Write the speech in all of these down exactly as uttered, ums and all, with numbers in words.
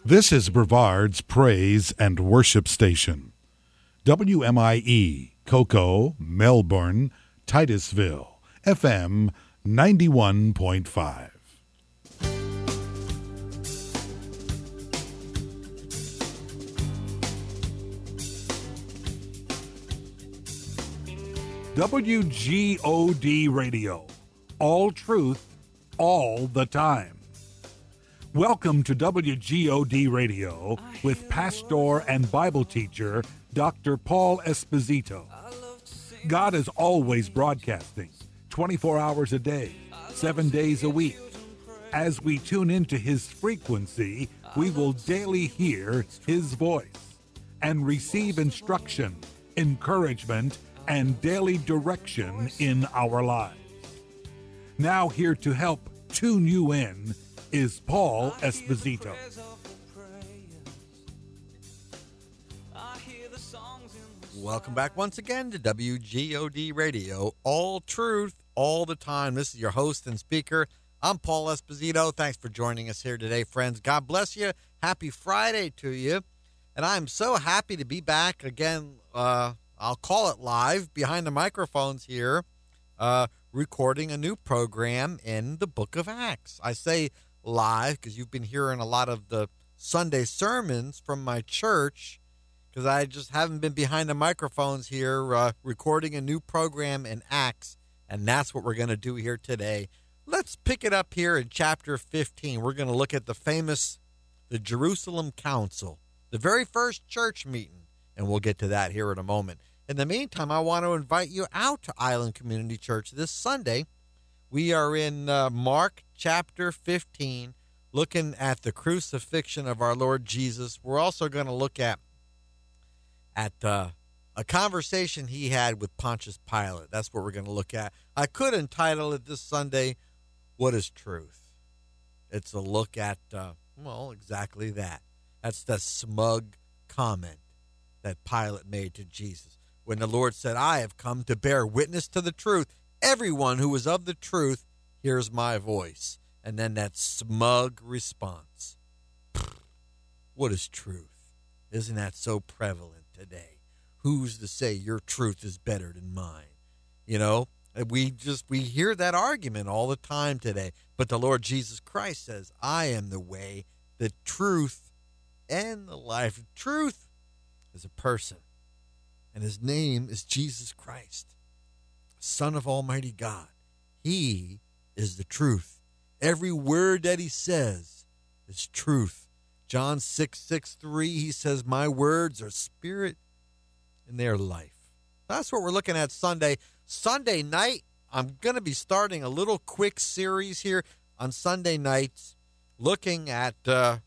This is Brevard's Praise and Worship Station. W M I E, Cocoa, Melbourne, Titusville, F M ninety-one point five. W G O D Radio. All truth, all the time. Welcome to W G O D Radio with pastor and Bible teacher Doctor Paul Esposito. God is always broadcasting, twenty-four hours a day, seven days a week. As we tune into his frequency, we will daily hear his voice and receive instruction, encouragement, and daily direction in our lives. Now here to help tune you in is Paul Esposito. Welcome back once again to W G O D Radio, all truth, all the time. This is your host and speaker. I'm Paul Esposito. Thanks for joining us here today, friends. God bless you. Happy Friday to you. And I'm so happy to be back again. Uh, I'll call it live behind the microphones here, uh, recording a new program in the book of Acts. I say live because you've been hearing a lot of the Sunday sermons from my church because I just haven't been behind the microphones here uh, recording a new program in Acts, and that's what we're going to do here today. Let's pick it up here in chapter fifteen. We're going to look at the famous, the Jerusalem Council, the very first church meeting, and we'll get to that here in a moment. In the meantime, I want to invite you out to Island Community Church this Sunday. We are in uh, Mark chapter fifteen, looking at the crucifixion of our Lord Jesus. We're also going to look at at uh, a conversation he had with Pontius Pilate. That's what we're going to look at. I could entitle it this Sunday, What is Truth? It's a look at, uh, well, exactly that. That's the smug comment that Pilate made to Jesus when the Lord said, I have come to bear witness to the truth. Everyone who is of the truth hears my voice. And then that smug response. What is truth? Isn't that so prevalent today? Who's to say your truth is better than mine? You know, we just, we hear that argument all the time today. But the Lord Jesus Christ says, I am the way, the truth, and the life. Truth is a person. And his name is Jesus Christ, Son of Almighty God. He is the truth. Every word that he says is truth. John six, six, three, he says, my words are spirit and they are life. That's what we're looking at Sunday. Sunday night, I'm going to be starting a little quick series here on Sunday nights, looking at uh,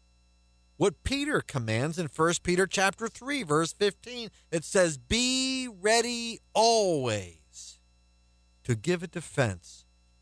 what Peter commands in First Peter chapter three, verse fifteen. It says, be ready always to give a defense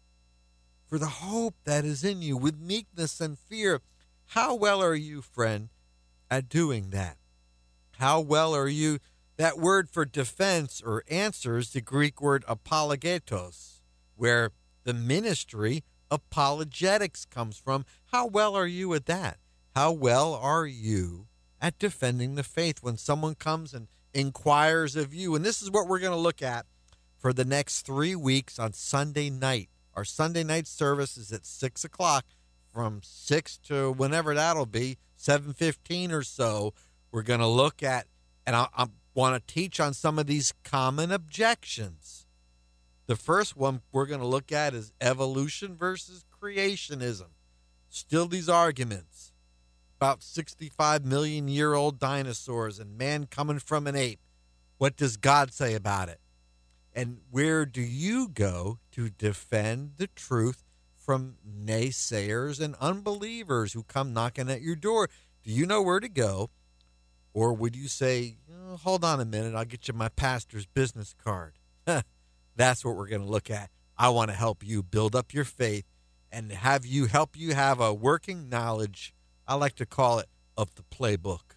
for the hope that is in you with meekness and fear. How well are you, friend, at doing that? How well are you? That word for defense or answer is the Greek word apologetos, where the ministry apologetics comes from. How well are you at that? How well are you at defending the faith when someone comes and inquires of you? And this is what we're going to look at for the next three weeks on Sunday night. Our Sunday night service is at six o'clock from six to whenever that'll be, seven fifteen or so. We're going to look at, and I, I want to teach on some of these common objections. The first one we're going to look at is evolution versus creationism. Still these arguments about sixty-five million year old dinosaurs and man coming from an ape. What does God say about it? And where do you go to defend the truth from naysayers and unbelievers who come knocking at your door? Do you know where to go? Or would you say, oh, hold on a minute, I'll get you my pastor's business card? That's what we're going to look at. I want to help you build up your faith and have you help you have a working knowledge, I like to call it, of the playbook.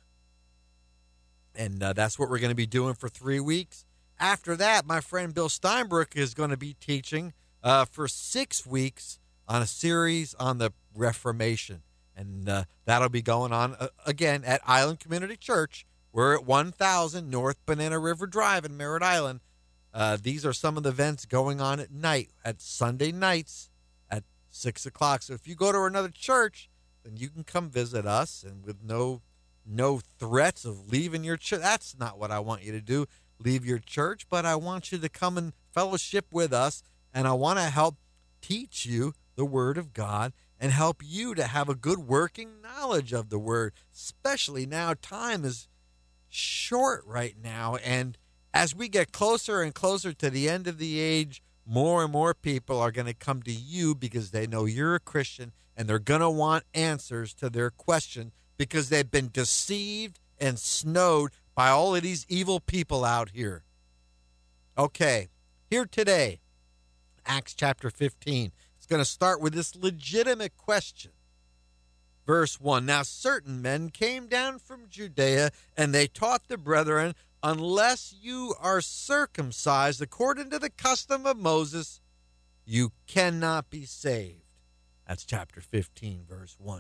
And uh, that's what we're going to be doing for three weeks. After that, my friend Bill Steinbrook is going to be teaching uh, for six weeks on a series on the Reformation. And uh, that'll be going on, uh, again, at Island Community Church. We're at one thousand North Banana River Drive in Merritt Island. Uh, these are some of the events going on at night, at Sunday nights at six o'clock. So if you go to another church, then you can come visit us, and with no no threats of leaving your church. That's not what I want you to do, leave your church, but I want you to come and fellowship with us, and I want to help teach you the Word of God and help you to have a good working knowledge of the Word, especially now. Time is short right now, and as we get closer and closer to the end of the age, more and more people are going to come to you because they know you're a Christian, and they're going to want answers to their question because they've been deceived and snowed by all of these evil people out here. Okay, here today, Acts chapter fifteen. It's going to start with this legitimate question. Verse one, now certain men came down from Judea, and they taught the brethren, unless you are circumcised according to the custom of Moses, you cannot be saved. That's chapter fifteen, verse one.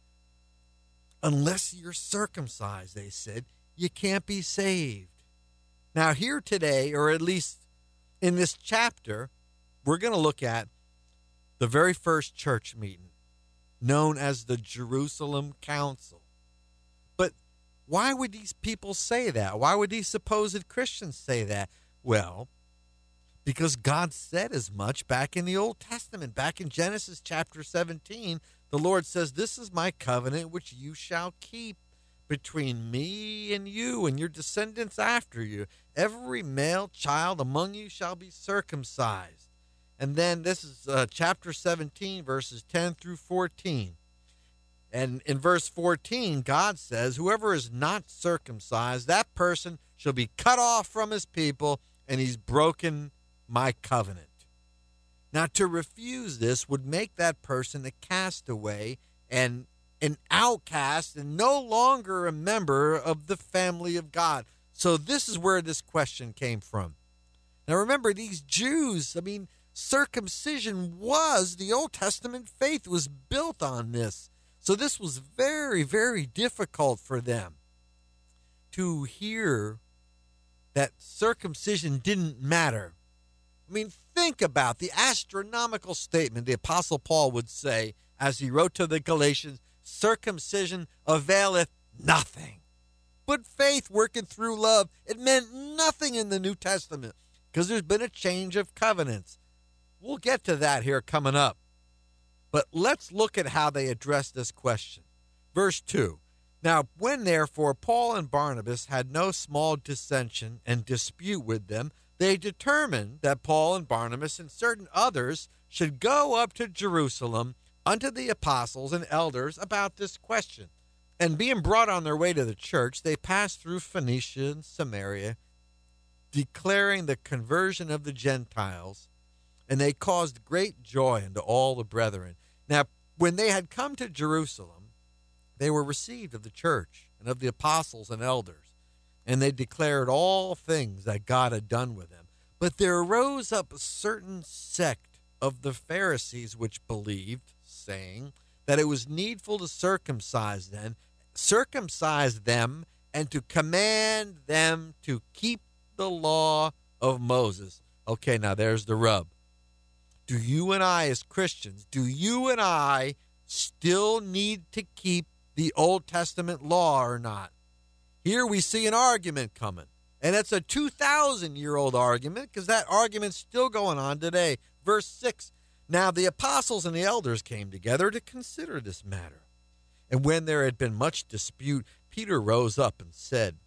Unless you're circumcised, they said, you can't be saved. Now here today, or at least in this chapter, we're going to look at the very first church meeting, known as the Jerusalem Council. But why would these people say that? Why would these supposed Christians say that? Well, because God said as much back in the Old Testament. Back in Genesis chapter seventeen, the Lord says, this is my covenant which you shall keep between me and you and your descendants after you. Every male child among you shall be circumcised. And then this is uh, chapter seventeen, verses ten through fourteen. And in verse fourteen, God says, whoever is not circumcised, that person shall be cut off from his people, and he's broken my covenant. Now, to refuse this would make that person a castaway and an outcast and no longer a member of the family of God. So this is where this question came from. Now, remember, these Jews, I mean, circumcision was, the Old Testament faith was built on this. So this was very, very difficult for them to hear that circumcision didn't matter. I mean, think about the astronomical statement the Apostle Paul would say as he wrote to the Galatians, circumcision availeth nothing. But faith working through love, it meant nothing in the New Testament because there's been a change of covenants. We'll get to that here coming up. But let's look at how they address this question. Verse two, now when therefore Paul and Barnabas had no small dissension and dispute with them, they determined that Paul and Barnabas and certain others should go up to Jerusalem unto the apostles and elders about this question. And being brought on their way to the church, they passed through Phoenicia and Samaria, declaring the conversion of the Gentiles, and they caused great joy unto all the brethren. Now, when they had come to Jerusalem, they were received of the church and of the apostles and elders, and they declared all things that God had done with them. But there arose up a certain sect of the Pharisees which believed, saying that it was needful to circumcise them, circumcise them, and to command them to keep the law of Moses. Okay, now there's the rub. Do you and I as Christians, do you and I still need to keep the Old Testament law or not? Here we see an argument coming, and it's a two thousand year old argument because that argument's still going on today. Verse six, now the apostles and the elders came together to consider this matter. And when there had been much dispute, Peter rose up and said,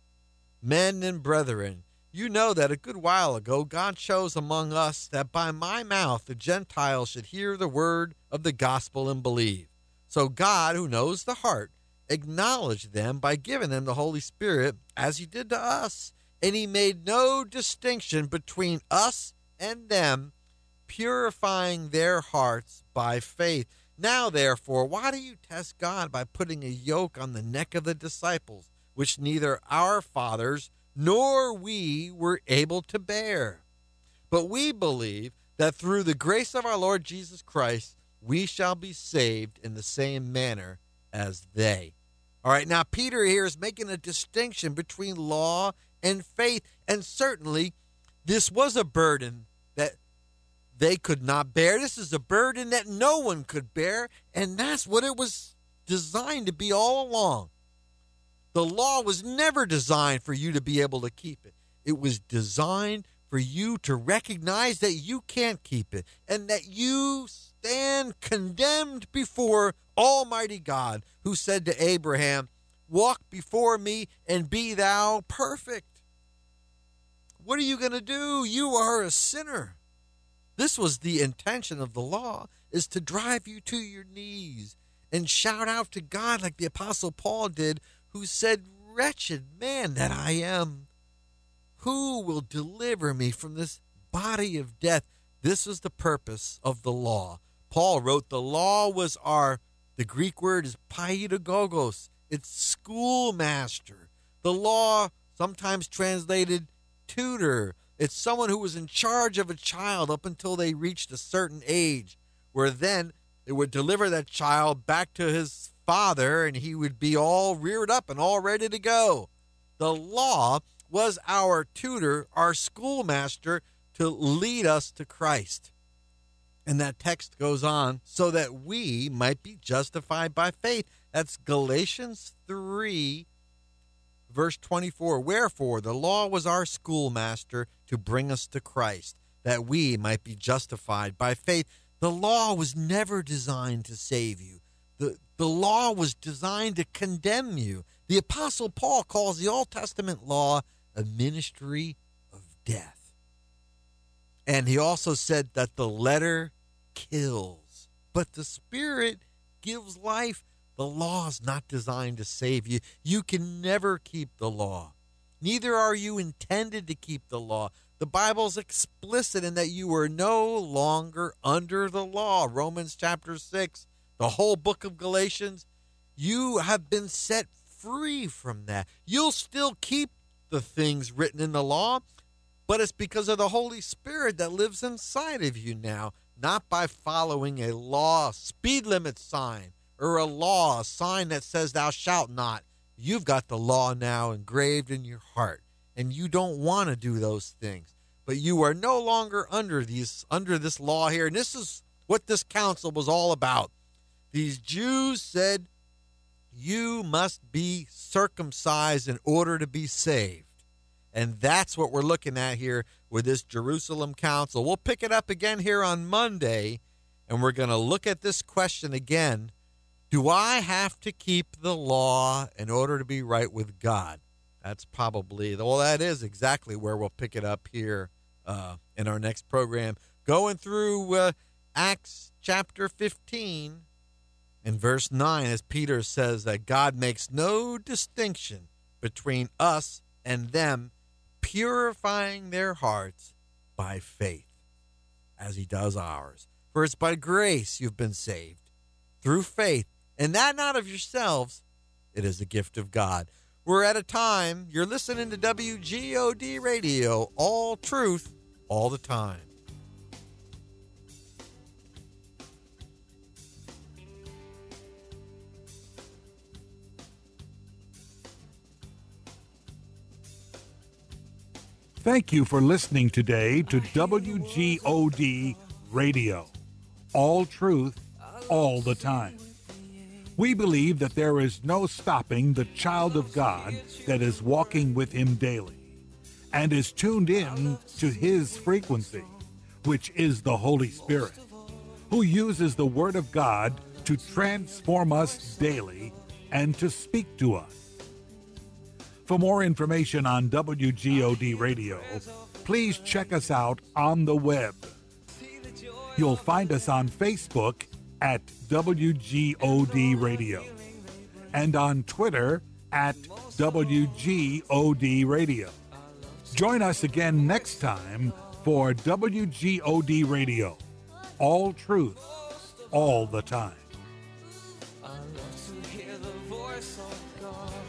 men and brethren, you know that a good while ago God chose among us that by my mouth the Gentiles should hear the word of the gospel and believe. So God, who knows the heart, acknowledged them by giving them the Holy Spirit as he did to us. And he made no distinction between us and them, purifying their hearts by faith. Now, therefore, why do you test God by putting a yoke on the neck of the disciples, which neither our fathers nor we were able to bear? But we believe that through the grace of our Lord Jesus Christ, we shall be saved in the same manner as they. All right, now Peter here is making a distinction between law and faith, and certainly this was a burden that they could not bear. This is a burden that no one could bear, and that's what it was designed to be all along. The law was never designed for you to be able to keep it. It was designed for you to recognize that you can't keep it and that you stand condemned before Almighty God, who said to Abraham, "Walk before me and be thou perfect." What are you going to do? You are a sinner. This was the intention of the law, is to drive you to your knees and shout out to God like the Apostle Paul did, who said, "Wretched man that I am, who will deliver me from this body of death?" This was the purpose of the law. Paul wrote the law was our, the Greek word is paidagogos. It's schoolmaster. The law, sometimes translated tutor. It's someone who was in charge of a child up until they reached a certain age, where then they would deliver that child back to his father and he would be all reared up and all ready to go. The law was our tutor, our schoolmaster, to lead us to Christ. And that text goes on, so that we might be justified by faith. That's Galatians three, verse twenty-four. Wherefore, the law was our schoolmaster to bring us to Christ, that we might be justified by faith. The law was never designed to save you. The, the law was designed to condemn you. The Apostle Paul calls the Old Testament law a ministry of death. And he also said that the letter kills, but the Spirit gives life. The law is not designed to save you. You can never keep the law. Neither are you intended to keep the law. The Bible's explicit in that you are no longer under the law. Romans chapter six, the whole book of Galatians, you have been set free from that. You'll still keep the things written in the law, but it's because of the Holy Spirit that lives inside of you now, not by following a law speed limit sign or a law, a sign that says thou shalt not. You've got the law now engraved in your heart, and you don't want to do those things. But you are no longer under these under this law here. And this is what this council was all about. These Jews said, you must be circumcised in order to be saved. And that's what we're looking at here with this Jerusalem Council. We'll pick it up again here on Monday, and we're going to look at this question again. Do I have to keep the law in order to be right with God? That's probably, well, that is exactly where we'll pick it up here uh, in our next program. Going through uh, Acts chapter fifteen and verse nine, as Peter says that God makes no distinction between us and them, purifying their hearts by faith, as he does ours. For it's by grace you've been saved, through faith, and that not of yourselves, it is a gift of God. We're at a time, you're listening to W G O D Radio, all truth, all the time. Thank you for listening today to W G O D Radio, all truth, all the time. We believe that there is no stopping the child of God that is walking with him daily and is tuned in to his frequency, which is the Holy Spirit, who uses the Word of God to transform us daily and to speak to us. For more information on W G O D Radio, please check us out on the web. You'll find us on Facebook at W G O D Radio and on Twitter at W G O D Radio. Join us again next time for W G O D Radio, all truth, all the time. I love to hear the voice of God.